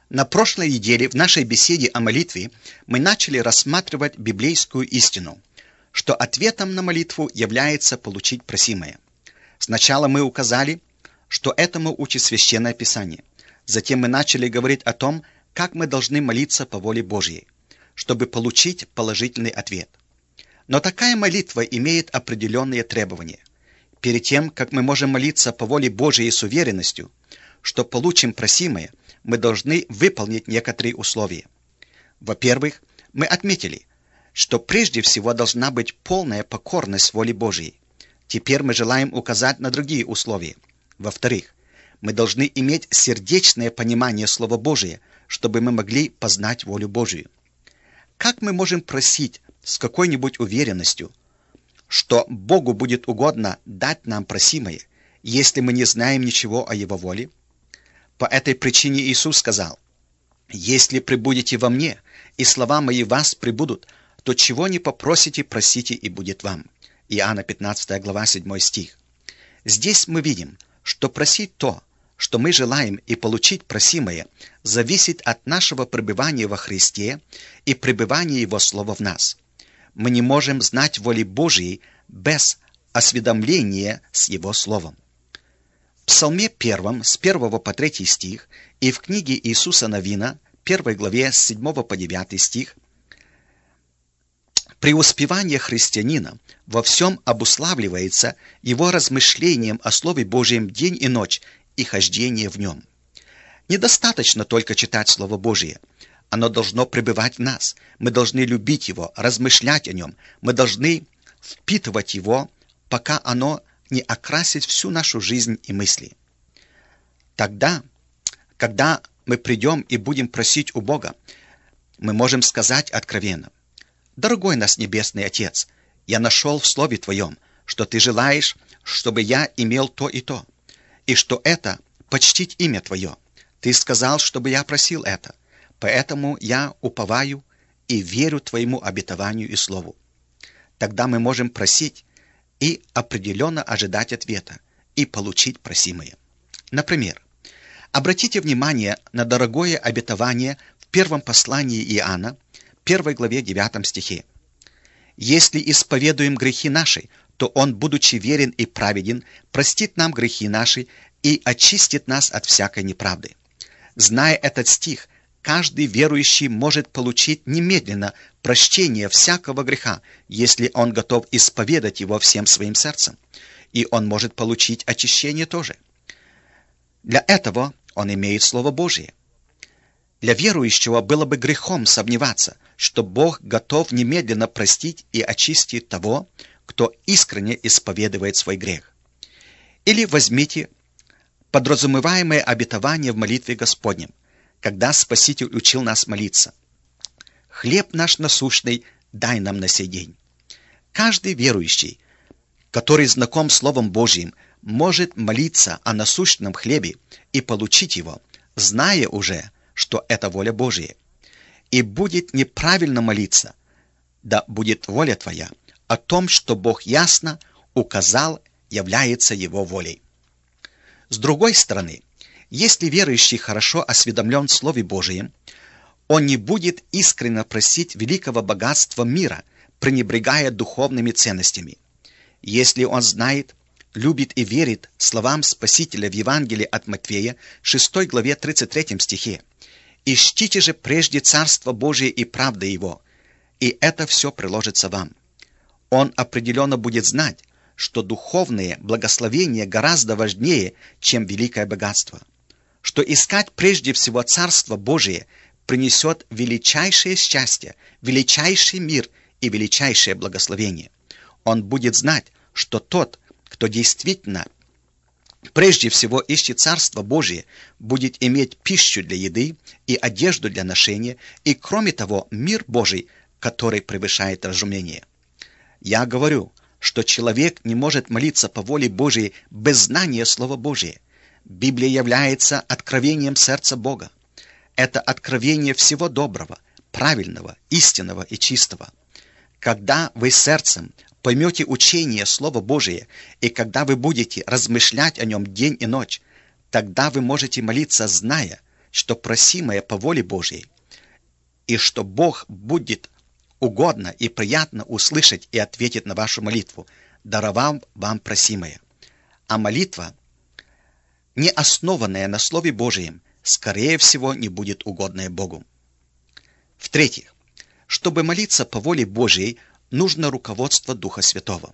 На прошлой неделе в нашей беседе о молитве мы начали рассматривать библейскую истину, что ответом на молитву является получить просимое. Сначала мы указали, что этому учит Священное Писание. Затем мы начали говорить о том, как мы должны молиться по воле Божьей, чтобы получить положительный ответ. Но такая молитва имеет определенные требования. Перед тем, как мы можем молиться по воле Божьей с уверенностью, что получим просимое, мы должны выполнить некоторые условия. Во-первых, мы отметили, что прежде всего должна быть полная покорность воле Божьей. Теперь мы желаем указать на другие условия. Во-вторых, мы должны иметь сердечное понимание Слова Божия, чтобы мы могли познать волю Божию. Как мы можем просить с какой-нибудь уверенностью, что Богу будет угодно дать нам просимое, если мы не знаем ничего о Его воле? По этой причине Иисус сказал: «Если пребудете во мне, и слова мои в вас пребудут, то чего не попросите, просите, и будет вам». Иоанна 15 глава 7 стих. Здесь мы видим, что просить то, что мы желаем, и получить просимое, зависит от нашего пребывания во Христе и пребывания Его Слова в нас. Мы не можем знать воли Божьей без осведомления с Его Словом. В Псалме 1, с 1 по 3 стих, и в книге Иисуса Навина, 1 главе, с 7 по 9 стих, преуспевание христианина во всем обуславливается его размышлением о Слове Божьем день и ночь и хождение в нем. Недостаточно только читать Слово Божие. Оно должно пребывать в нас. Мы должны любить его, размышлять о нем. Мы должны впитывать его, пока оно не окрасит всю нашу жизнь и мысли. Тогда, когда мы придем и будем просить у Бога, мы можем сказать откровенно: «Дорогой нас Небесный Отец, я нашел в Слове Твоем, что Ты желаешь, чтобы я имел то, и что это почтить имя Твое. Ты сказал, чтобы я просил это, поэтому я уповаю и верю Твоему обетованию и Слову». Тогда мы можем просить и определенно ожидать ответа, и получить просимое. Например, обратите внимание на дорогое обетование в первом послании Иоанна, 1 главе 9 стихе. «Если исповедуем грехи наши, то Он, будучи верен и праведен, простит нам грехи наши и очистит нас от всякой неправды». Зная этот стих, каждый верующий может получить немедленно прощение всякого греха, если он готов исповедать его всем своим сердцем. И он может получить очищение тоже. Для этого он имеет Слово Божие. Для верующего было бы грехом сомневаться, что Бог готов немедленно простить и очистить того, кто искренне исповедует свой грех. Или возьмите подразумеваемое обетование в молитве Господнем, когда Спаситель учил нас молиться: «Хлеб наш насущный дай нам на сей день». Каждый верующий, который знаком с Словом Божьим, может молиться о насущном хлебе и получить его, зная уже, что это воля Божия. И будет неправильно молиться: «Да будет воля Твоя», о том, что Бог ясно указал, является Его волей. С другой стороны, если верующий хорошо осведомлен в Слове Божием, он не будет искренне просить великого богатства мира, пренебрегая духовными ценностями. Если он знает, любит и верит словам Спасителя в Евангелии от Матфея, 6 главе 33 стихе: «Ищите же прежде Царство Божие и правды Его, и это все приложится вам». Он определенно будет знать, что духовное благословение гораздо важнее, чем великое богатство, что искать прежде всего Царство Божие принесет величайшее счастье, величайший мир и величайшее благословение. Он будет знать, что тот, кто действительно прежде всего ищет Царство Божие, будет иметь пищу для еды и одежду для ношения, и, кроме того, мир Божий, который превышает разумение. Я говорю, что человек не может молиться по воле Божией без знания Слова Божия. Библия является откровением сердца Бога. Это откровение всего доброго, правильного, истинного и чистого. Когда вы сердцем поймете учение Слова Божие, и когда вы будете размышлять о нем день и ночь, тогда вы можете молиться, зная, что просимое по воле Божьей, и что Бог будет угодно и приятно услышать и ответить на вашу молитву, даровав вам просимое. А молитва, не основанная на Слове Божьем, скорее всего, не будет угодная Богу. В-третьих, чтобы молиться по воле Божьей, нужно руководство Духа Святого.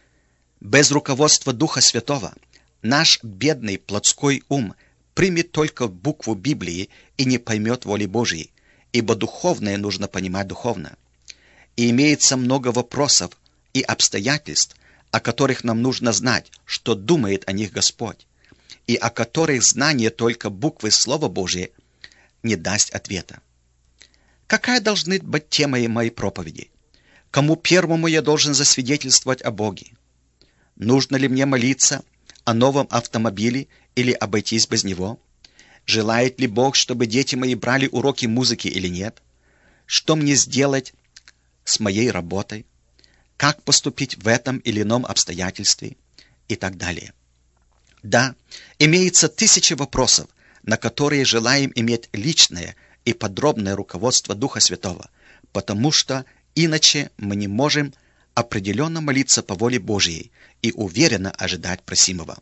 Без руководства Духа Святого наш бедный плотской ум примет только букву Библии и не поймет воли Божьей, ибо духовное нужно понимать духовно. И имеется много вопросов и обстоятельств, о которых нам нужно знать, что думает о них Господь, и о которых знание только буквы Слова Божия не даст ответа. Какая должна быть тема моей проповеди? Кому первому я должен засвидетельствовать о Боге? Нужно ли мне молиться о новом автомобиле или обойтись без него? Желает ли Бог, чтобы дети мои брали уроки музыки или нет? Что мне сделать с моей работой? Как поступить в этом или ином обстоятельстве? И так далее. Да, имеется тысячи вопросов, на которые желаем иметь личное и подробное руководство Духа Святого, потому что иначе мы не можем определенно молиться по воле Божьей и уверенно ожидать просимого.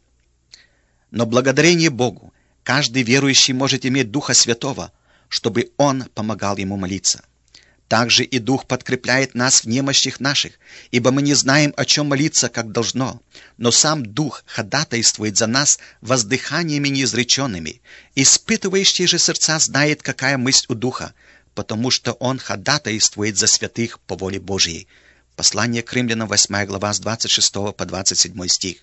Но благодарение Богу каждый верующий может иметь Духа Святого, чтобы Он помогал ему молиться. Также и Дух подкрепляет нас в немощах наших, ибо мы не знаем, о чем молиться, как должно, но сам Дух ходатайствует за нас воздыханиями неизреченными. Испытывающий же сердца знает, какая мысль у Духа, потому что Он ходатайствует за святых по воле Божьей. Послание к Римлянам, 8 глава, с 26 по 27 стих.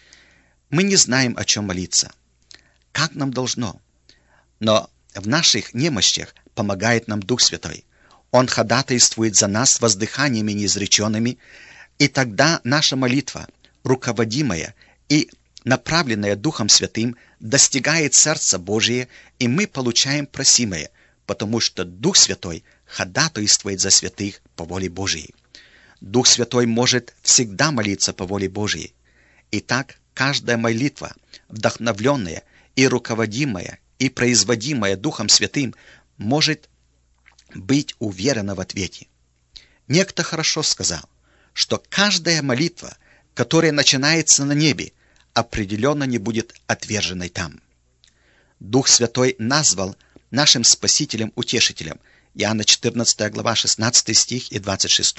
Мы не знаем, о чем молиться, как нам должно, но в наших немощах помогает нам Дух Святой. Он ходатайствует за нас воздыханиями неизреченными, и тогда наша молитва, руководимая и направленная Духом Святым, достигает сердца Божия, и мы получаем просимое, потому что Дух Святой ходатайствует за святых по воле Божией. Дух Святой может всегда молиться по воле Божией. Итак, каждая молитва, вдохновленная и руководимая и производимая Духом Святым, может быть уверена в ответе. Некто хорошо сказал, что каждая молитва, которая начинается на небе, определенно не будет отверженной там. Дух Святой назвал нашим Спасителем-Утешителем. Иоанна 14 глава 16 стих и 26,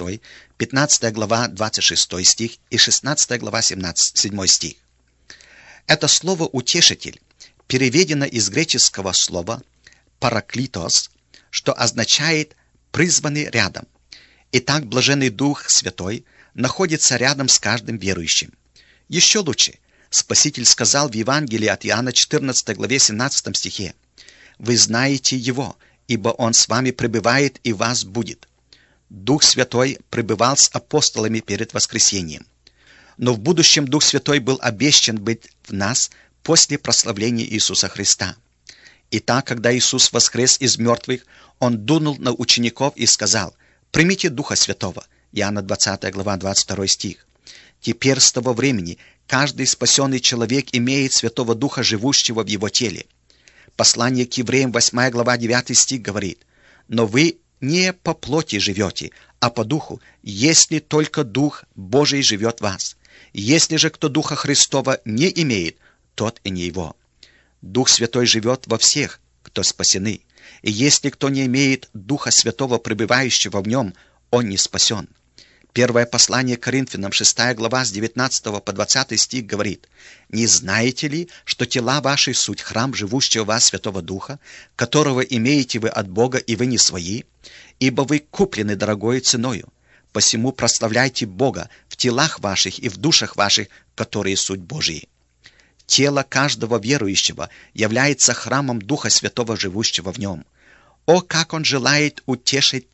15 глава 26 стих и 16 глава 7 стих. Это слово «утешитель» переведено из греческого слова «параклитос», что означает «призванный рядом». Итак, блаженный Дух Святой находится рядом с каждым верующим. Еще лучше, Спаситель сказал в Евангелии от Иоанна 14 главе 17 стихе: «Вы знаете Его, ибо Он с вами пребывает и вас будет». Дух Святой пребывал с апостолами перед воскресением. Но в будущем Дух Святой был обещан быть в нас после прославления Иисуса Христа. Итак, когда Иисус воскрес из мертвых, Он дунул на учеников и сказал: «Примите Духа Святого». Иоанна 20 глава 22 стих. Теперь с того времени каждый спасенный человек имеет Святого Духа, живущего в его теле. Послание к Евреям, 8 глава 9 стих говорит: «Но вы не по плоти живете, а по Духу, если только Дух Божий живет в вас. Если же кто Духа Христова не имеет, тот и не его». Дух Святой живет во всех, кто спасены. И если кто не имеет Духа Святого, пребывающего в нем, он не спасен. Первое послание к Коринфянам, 6 глава, с 19 по 20 стих говорит: «Не знаете ли, что тела ваши суть храм живущего в вас Святого Духа, которого имеете вы от Бога, и вы не свои? Ибо вы куплены дорогою ценою. Посему прославляйте Бога в телах ваших и в душах ваших, которые суть Божьи». Тело каждого верующего является храмом Духа Святого, живущего в нем. О, как Он желает утешить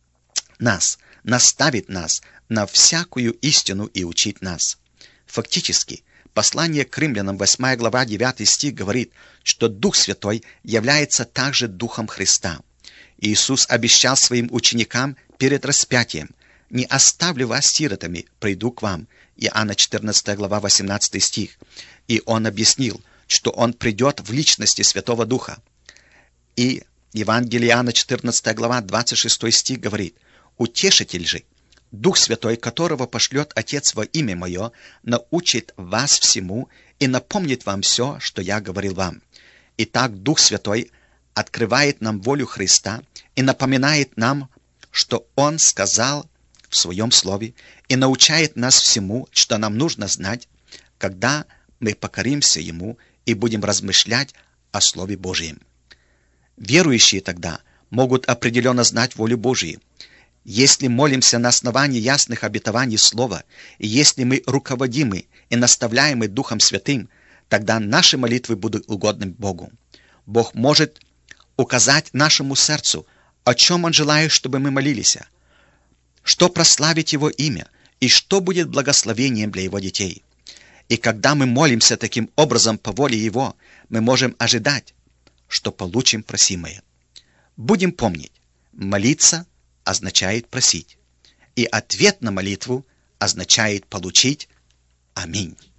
нас, наставить нас на всякую истину и учить нас. Фактически, послание к Римлянам, 8 глава 9 стих говорит, что Дух Святой является также Духом Христа. Иисус обещал своим ученикам перед распятием: «Не оставлю вас сиротами, приду к вам». Иоанна 14 глава 18 стих. И Он объяснил, что Он придет в личности Святого Духа. И Евангелие Иоанна, 14 глава, 26 стих говорит: «Утешитель же, Дух Святой, которого пошлет Отец во имя Мое, научит вас всему и напомнит вам все, что я говорил вам». Итак, Дух Святой открывает нам волю Христа и напоминает нам, что Он сказал в Своем Слове, и научает нас всему, что нам нужно знать, когда мы покоримся Ему и будем размышлять о Слове Божьем. Верующие тогда могут определенно знать волю Божию. Если молимся на основании ясных обетований Слова, и если мы руководимы и наставляемы Духом Святым, тогда наши молитвы будут угодны Богу. Бог может указать нашему сердцу, о чем Он желает, чтобы мы молились, что прославить Его имя и что будет благословением для Его детей. И когда мы молимся таким образом по воле Его, мы можем ожидать, что получим просимое. Будем помнить, молиться означает просить, и ответ на молитву означает получить. Аминь.